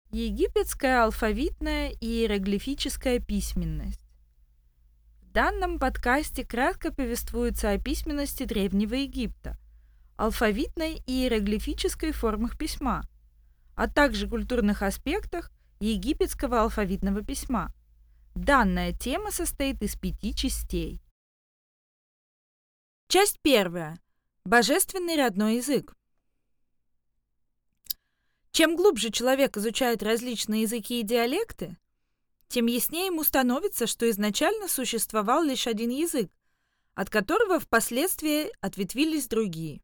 Египетская алфавитная и иероглифическая письменность. В данном подкасте кратко повествуется о письменности Древнего Египта, алфавитной и иероглифической формах письма, а также культурных аспектах египетского алфавитного письма. Данная тема состоит из 5 частей. Часть 1. Божественный родной язык. Чем глубже человек изучает различные языки и диалекты, тем яснее ему становится, что изначально существовал лишь один язык, от которого впоследствии ответвились другие.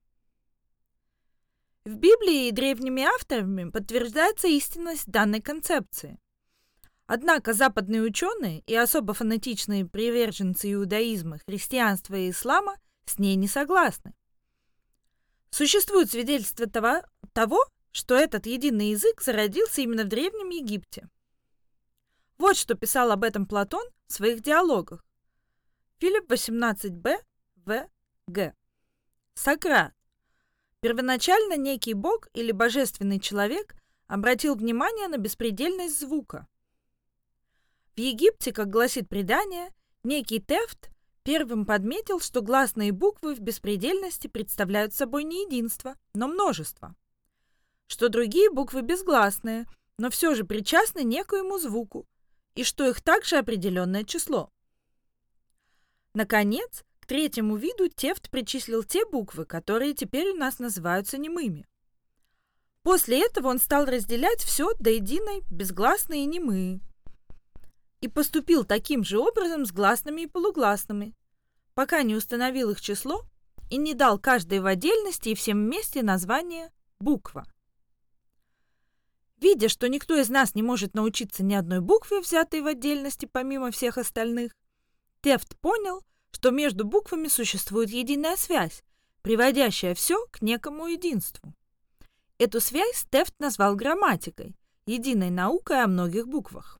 В Библии и древними авторами подтверждается истинность данной концепции. Однако западные ученые и особо фанатичные приверженцы иудаизма, христианства и ислама с ней не согласны. Существует свидетельство того, что этот единый язык зародился именно в Древнем Египте. Вот что писал об этом Платон в своих диалогах. Филипп 18б, в. г. Сократ. Первоначально некий бог или божественный человек обратил внимание на беспредельность звука. В Египте, как гласит предание, некий Тефт первым подметил, что гласные буквы в беспредельности представляют собой не единство, но множество, что другие буквы безгласные, но все же причастны некоему звуку, и что их также определенное число. Наконец, к третьему виду Тефт причислил те буквы, которые теперь у нас называются немыми. После этого он стал разделять все до единой безгласные и немые, и поступил таким же образом с гласными и полугласными, пока не установил их число и не дал каждой в отдельности и всем вместе название «буква». Видя, что никто из нас не может научиться ни одной букве, взятой в отдельности помимо всех остальных, Тефт понял, что между буквами существует единая связь, приводящая все к некому единству. Эту связь Тефт назвал грамматикой, единой наукой о многих буквах.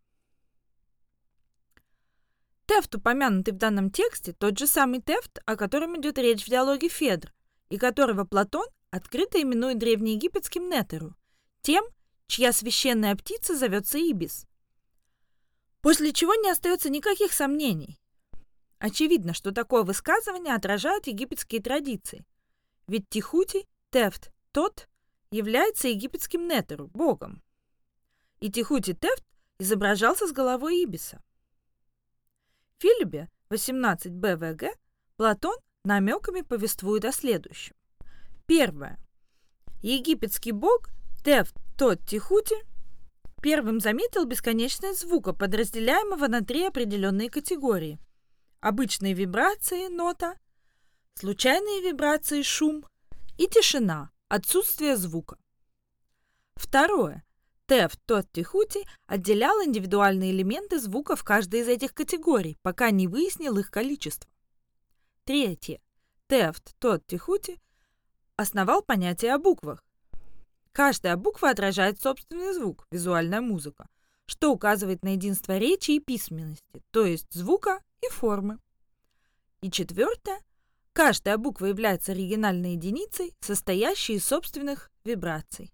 Тефт, упомянутый в данном тексте, тот же самый Тефт, о котором идет речь в диалоге Федр, и которого Платон открыто именует древнеегипетским Нетеру, тем, чья священная птица зовется Ибис. После чего не остается никаких сомнений. Очевидно, что такое высказывание отражает египетские традиции, ведь Тихути, Тефт, тот, является египетским Нетеру, богом, и Тихути Тефт изображался с головой Ибиса. В Филиппе 18б, в. г. Платон намеками повествует о следующем. Первое. Египетский бог Тефт, тот Тихути, первым заметил бесконечность звука, подразделяемого на 3 определенные категории. Обычные вибрации, нота, случайные вибрации, шум, и тишина, отсутствие звука. Второе. Тефт, тот Тихути, отделял индивидуальные элементы звука в каждой из этих категорий, пока не выяснил их количество. Третье. Тефт, тот Тихути, основал понятие о буквах. Каждая буква отражает собственный звук, визуальная музыка, что указывает на единство речи и письменности, то есть звука и формы. И четвертое. Каждая буква является оригинальной единицей, состоящей из собственных вибраций.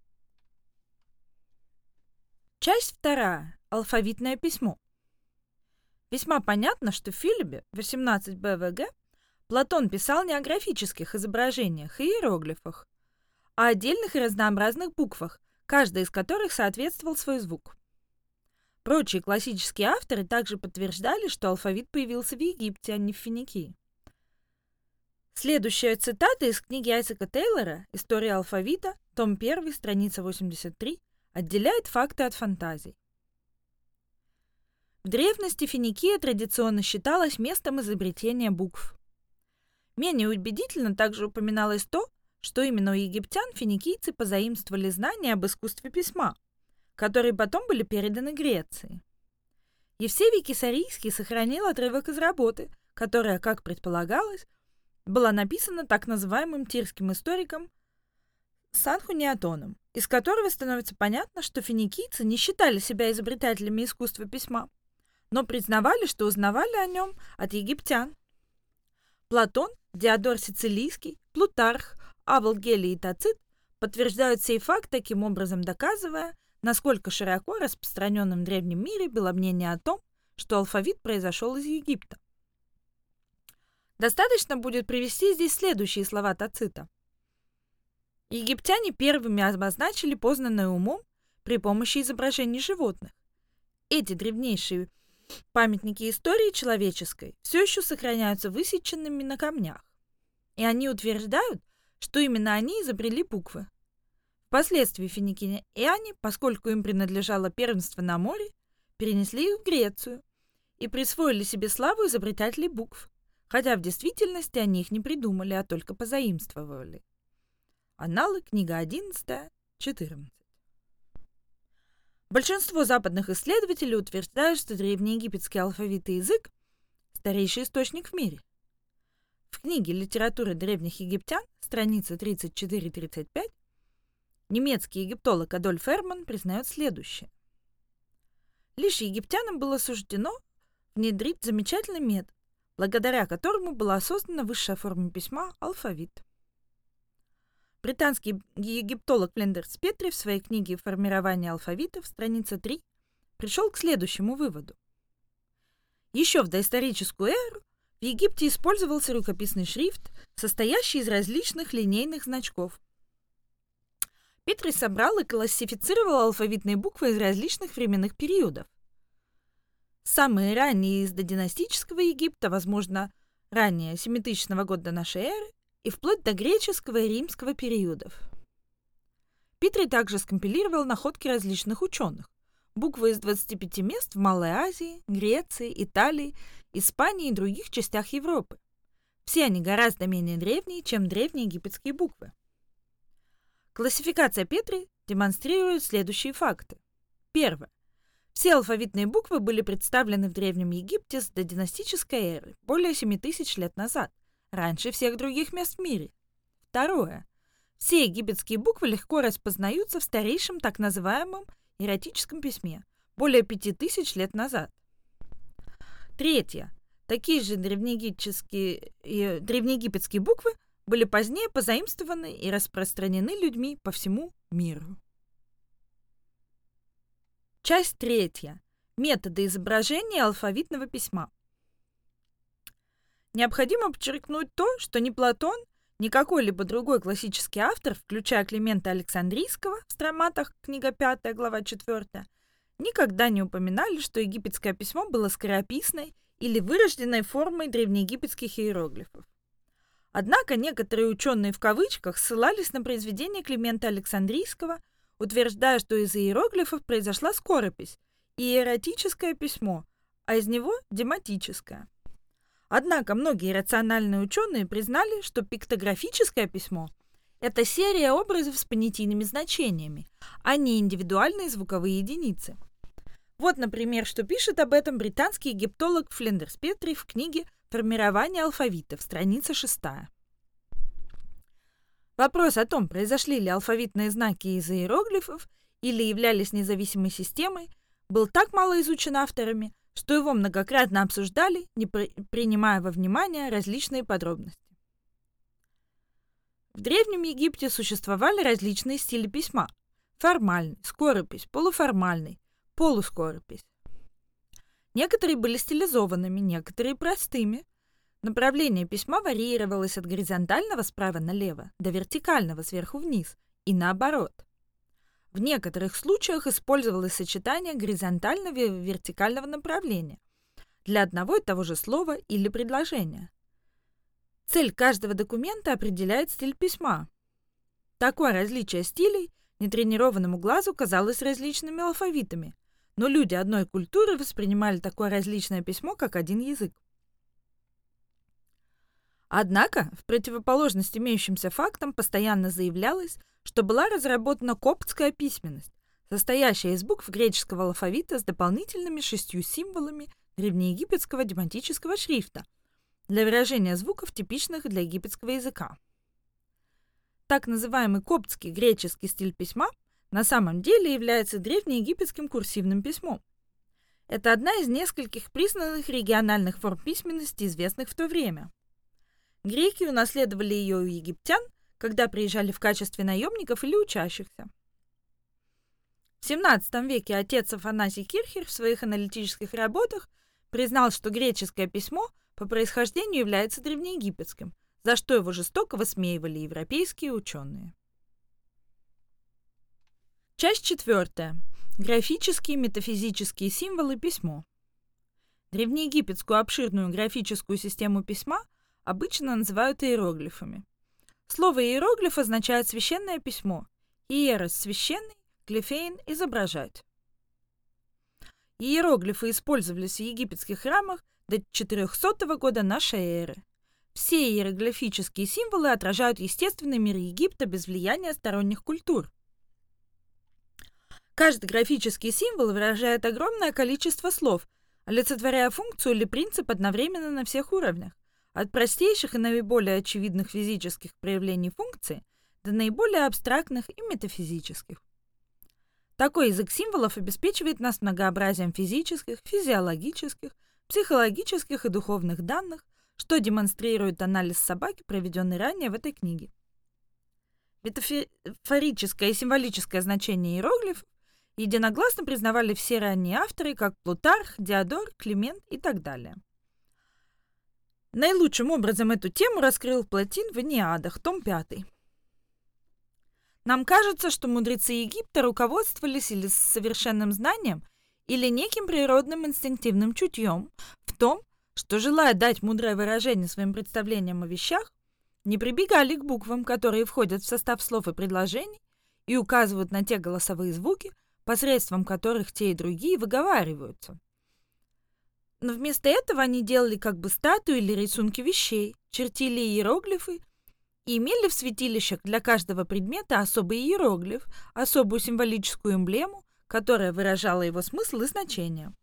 Часть 2. Алфавитное письмо. Весьма понятно, что в Филиппе 18б, в. г. Платон писал не о графических изображениях и иероглифах, а отдельных и разнообразных буквах, каждая из которых соответствовал свой звук. Прочие классические авторы также подтверждали, что алфавит появился в Египте, а не в Финикии. Следующая цитата из книги Айзека Тейлора «История алфавита», том 1, страница 83, отделяет факты от фантазий. В древности Финикия традиционно считалась местом изобретения букв. Менее убедительно также упоминалось то, что именно у египтян финикийцы позаимствовали знания об искусстве письма, которые потом были переданы Греции. Евсевий Кесарийский сохранил отрывок из работы, которая, как предполагалось, была написана так называемым тирским историком Санхуниатоном, из которого становится понятно, что финикийцы не считали себя изобретателями искусства письма, но признавали, что узнавали о нем от египтян. Платон, Диодор Сицилийский, Плутарх, Авл Гелий и Тацит подтверждают сей факт, таким образом доказывая насколько широко распространенным в древнем мире было мнение о том, что алфавит произошел из Египта. Достаточно будет привести здесь следующие слова Тацита. Египтяне первыми обозначили познанное умом при помощи изображений животных. Эти древнейшие памятники истории человеческой все еще сохраняются высеченными на камнях, и они утверждают, что именно они изобрели буквы. Впоследствии финикияне, поскольку им принадлежало первенство на море, перенесли их в Грецию и присвоили себе славу изобретателей букв, хотя в действительности они их не придумали, а только позаимствовали. Аналы, книга 11, 14. Большинство западных исследователей утверждают, что древнеегипетский алфавит и язык – старейший источник в мире. В книге «Литература древних египтян», страница 34-35, немецкий египтолог Адольф Эрман признает следующее. Лишь египтянам было суждено внедрить замечательный метод, благодаря которому была создана высшая форма письма – алфавит. Британский египтолог Флиндерс Петри в своей книге «Формирование алфавитов», страница 3, пришел к следующему выводу. Еще в доисторическую эру в Египте использовался рукописный шрифт, состоящий из различных линейных значков. Петри собрал и классифицировал алфавитные буквы из различных временных периодов. Самые ранние из додинастического Египта, возможно, ранее 7000 года до нашей эры, и вплоть до греческого и римского периодов. Петри также скомпилировал находки различных ученых, буквы из 25 мест в Малой Азии, Греции, Италии, Испании и других частях Европы. Все они гораздо менее древние, чем древние египетские буквы. Классификация Петри демонстрирует следующие факты. Первое. Все алфавитные буквы были представлены в Древнем Египте с додинастической эры, более 7000 лет назад, раньше всех других мест в мире. Второе. Все египетские буквы легко распознаются в старейшем так называемом иератическом письме, более 5000 лет назад. Третье. Такие же древнеегипетские буквы были позднее позаимствованы и распространены людьми по всему миру. Часть 3. Методы изображения алфавитного письма. Необходимо подчеркнуть то, что ни Платон, ни какой-либо другой классический автор, включая Климента Александрийского в Строматах, книга 5, глава 4, никогда не упоминали, что египетское письмо было скорописной или вырожденной формой древнеегипетских иероглифов. Однако некоторые ученые в кавычках ссылались на произведения Климента Александрийского, утверждая, что из иероглифов произошла скоропись и иератическое письмо, а из него дематическое. Однако многие рациональные ученые признали, что пиктографическое письмо – это серия образов с понятийными значениями, а не индивидуальные звуковые единицы. Вот, например, что пишет об этом британский египтолог Флиндерс Петри в книге «Формирование алфавитов», страница 6. Вопрос о том, произошли ли алфавитные знаки из иероглифов или являлись независимой системой, был так мало изучен авторами, что его многократно обсуждали, не принимая во внимание различные подробности. В Древнем Египте существовали различные стили письма – формальный, скоропись, полуформальный, полускоропись. Некоторые были стилизованными, некоторые – простыми. Направление письма варьировалось от горизонтального справа налево до вертикального сверху вниз и наоборот. В некоторых случаях использовалось сочетание горизонтального и вертикального направления для одного и того же слова или предложения. Цель каждого документа определяет стиль письма. Такое различие стилей нетренированному глазу казалось различными алфавитами, но люди одной культуры воспринимали такое различное письмо как один язык. Однако, в противоположность имеющимся фактам постоянно заявлялось, что была разработана коптская письменность, состоящая из букв греческого алфавита с дополнительными 6 символами древнеегипетского дематического шрифта для выражения звуков, типичных для египетского языка. Так называемый коптский греческий стиль письма на самом деле является древнеегипетским курсивным письмом. Это одна из нескольких признанных региональных форм письменности, известных в то время. Греки унаследовали ее у египтян, когда приезжали в качестве наемников или учащихся. В XVII веке отец Афанасий Кирхер в своих аналитических работах признал, что греческое письмо по происхождению является древнеегипетским, за что его жестоко высмеивали европейские ученые. Часть 4. Графические метафизические символы письмо. Древнеегипетскую обширную графическую систему письма обычно называют иероглифами. Слово «иероглиф» означает «священное письмо». Иерос – священный, глифейн – изображать. Иероглифы использовались в египетских храмах до 400 года нашей эры. Все иероглифические символы отражают естественный мир Египта без влияния сторонних культур. Каждый графический символ выражает огромное количество слов, олицетворяя функцию или принцип одновременно на всех уровнях, от простейших и наиболее очевидных физических проявлений функции до наиболее абстрактных и метафизических. Такой язык символов обеспечивает нас многообразием физических, физиологических, психологических и духовных данных, что демонстрирует анализ собаки, проведенный ранее в этой книге. Метафорическое и символическое значение иероглифов единогласно признавали все ранние авторы, как Плутарх, Диодор, Климент и так далее. Наилучшим образом эту тему раскрыл Платин в Энеадах, том 5. Нам кажется, что мудрецы Египта руководствовались или совершенным знанием, или неким природным инстинктивным чутьем в том, что, желая дать мудрое выражение своим представлениям о вещах, не прибегали к буквам, которые входят в состав слов и предложений и указывают на те голосовые звуки, посредством которых те и другие выговариваются. Но вместо этого они делали как бы статуи или рисунки вещей, чертили иероглифы и имели в святилищах для каждого предмета особый иероглиф, особую символическую эмблему, которая выражала его смысл и значение.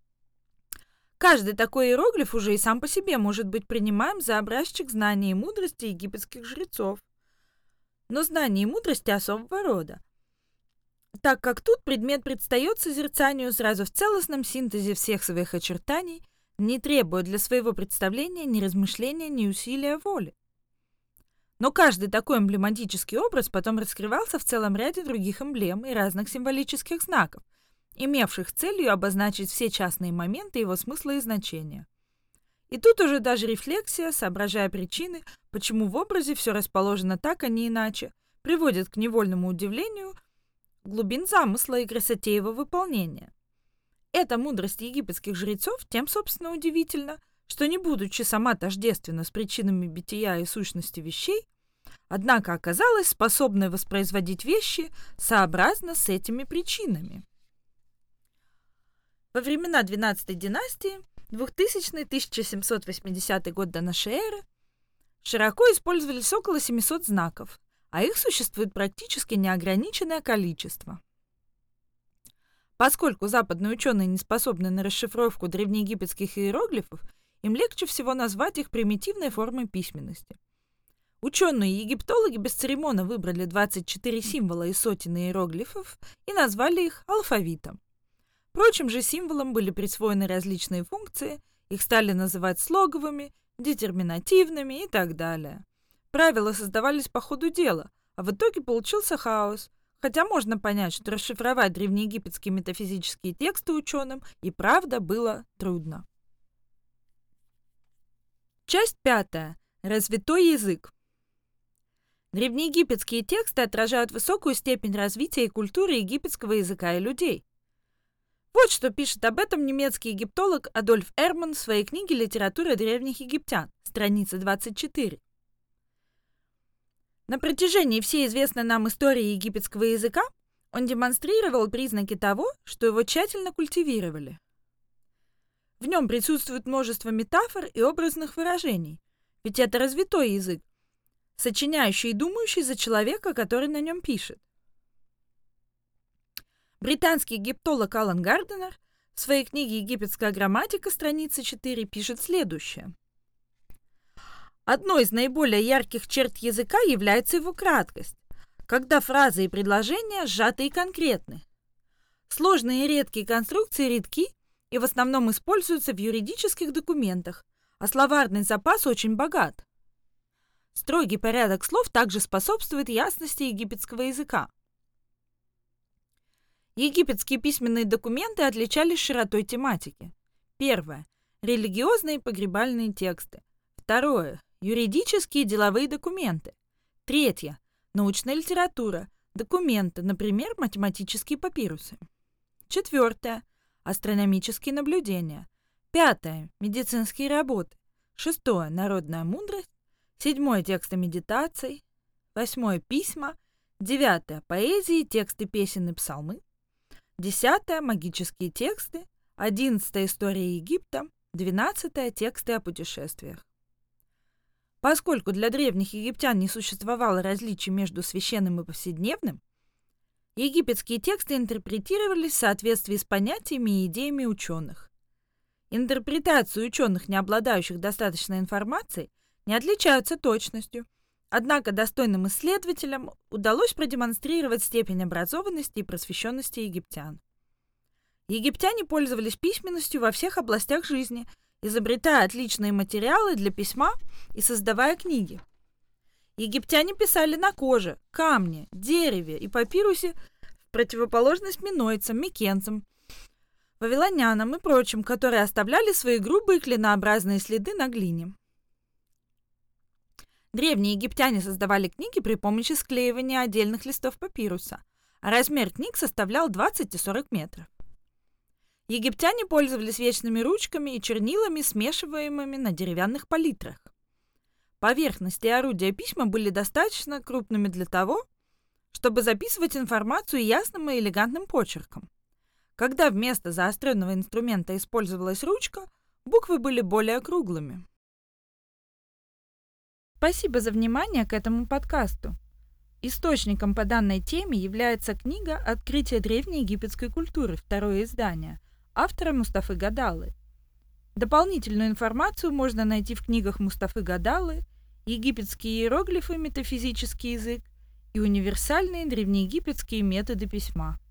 Каждый такой иероглиф уже и сам по себе может быть принимаем за образчик знания и мудрости египетских жрецов. Но знания и мудрости особого рода, так как тут предмет предстает созерцанию сразу в целостном синтезе всех своих очертаний, не требуя для своего представления ни размышления, ни усилия воли. Но каждый такой эмблематический образ потом раскрывался в целом ряде других эмблем и разных символических знаков, имевших целью обозначить все частные моменты его смысла и значения. И тут уже даже рефлексия, соображая причины, почему в образе все расположено так, а не иначе, приводит к невольному удивлению глубин замысла и красоте его выполнения. Эта мудрость египетских жрецов тем, собственно, удивительна, что, не будучи сама тождественна с причинами бытия и сущности вещей, однако оказалась способной воспроизводить вещи сообразно с этими причинами. Во времена XII династии, 2000-1780 год до нашей эры, широко использовались около 700 знаков, а их существует практически неограниченное количество. Поскольку западные ученые не способны на расшифровку древнеегипетских иероглифов, им легче всего назвать их примитивной формой письменности. Ученые-египтологи бесцеремонно выбрали 24 символа и сотен иероглифов и назвали их алфавитом. Прочим же символам были присвоены различные функции, их стали называть слоговыми, детерминативными и так далее. Правила создавались по ходу дела, а в итоге получился хаос, хотя можно понять, что расшифровать древнеегипетские метафизические тексты ученым и правда было трудно. Часть 5. Развитой язык. Древнеегипетские тексты отражают высокую степень развития и культуры египетского языка и людей. Вот что пишет об этом немецкий египтолог Адольф Эрман в своей книге «Литература древних египтян», страница 24. На протяжении всей известной нам истории египетского языка он демонстрировал признаки того, что его тщательно культивировали. В нем присутствует множество метафор и образных выражений, ведь это развитой язык, сочиняющий и думающий за человека, который на нем пишет. Британский египтолог Алан Гарденер в своей книге «Египетская грамматика», страница 4, пишет следующее. Одной из наиболее ярких черт языка является его краткость, когда фразы и предложения сжаты и конкретны. Сложные и редкие конструкции редки и в основном используются в юридических документах, а словарный запас очень богат. Строгий порядок слов также способствует ясности египетского языка. Египетские письменные документы отличались широтой тематики. Первое – религиозные и погребальные тексты. Второе – юридические и деловые документы. Третье – научная литература, документы, например, математические папирусы. Четвертое – астрономические наблюдения. Пятое – медицинские работы. Шестое – народная мудрость. Седьмое – тексты медитаций. Восьмое – письма. Девятое – поэзии, тексты песен и псалмы. Десятое – магические тексты. 11 история Египта. 12 тексты о путешествиях. Поскольку для древних египтян не существовало различий между священным и повседневным, египетские тексты интерпретировались в соответствии с понятиями и идеями ученых. Интерпретации ученых, не обладающих достаточной информацией, не отличаются точностью, однако достойным исследователям удалось продемонстрировать степень образованности и просвещенности египтян. Египтяне пользовались письменностью во всех областях жизни, изобретая отличные материалы для письма и создавая книги. Египтяне писали на коже, камне, дереве и папирусе в противоположность минойцам, микенцам, вавилонянам и прочим, которые оставляли свои грубые клинообразные следы на глине. Древние египтяне создавали книги при помощи склеивания отдельных листов папируса, а размер книг составлял 20 и 40 метров. Египтяне пользовались вечными ручками и чернилами, смешиваемыми на деревянных палитрах. Поверхности и орудия письма были достаточно крупными для того, чтобы записывать информацию ясным и элегантным почерком. Когда вместо заостренного инструмента использовалась ручка, буквы были более круглыми. Спасибо за внимание к этому подкасту. Источником по данной теме является книга «Открытие древней египетской культуры», второе издание, автора Мустафы Гадалы. Дополнительную информацию можно найти в книгах Мустафы Гадалы «Египетские иероглифы. Метафизический язык» и «Универсальные древнеегипетские методы письма».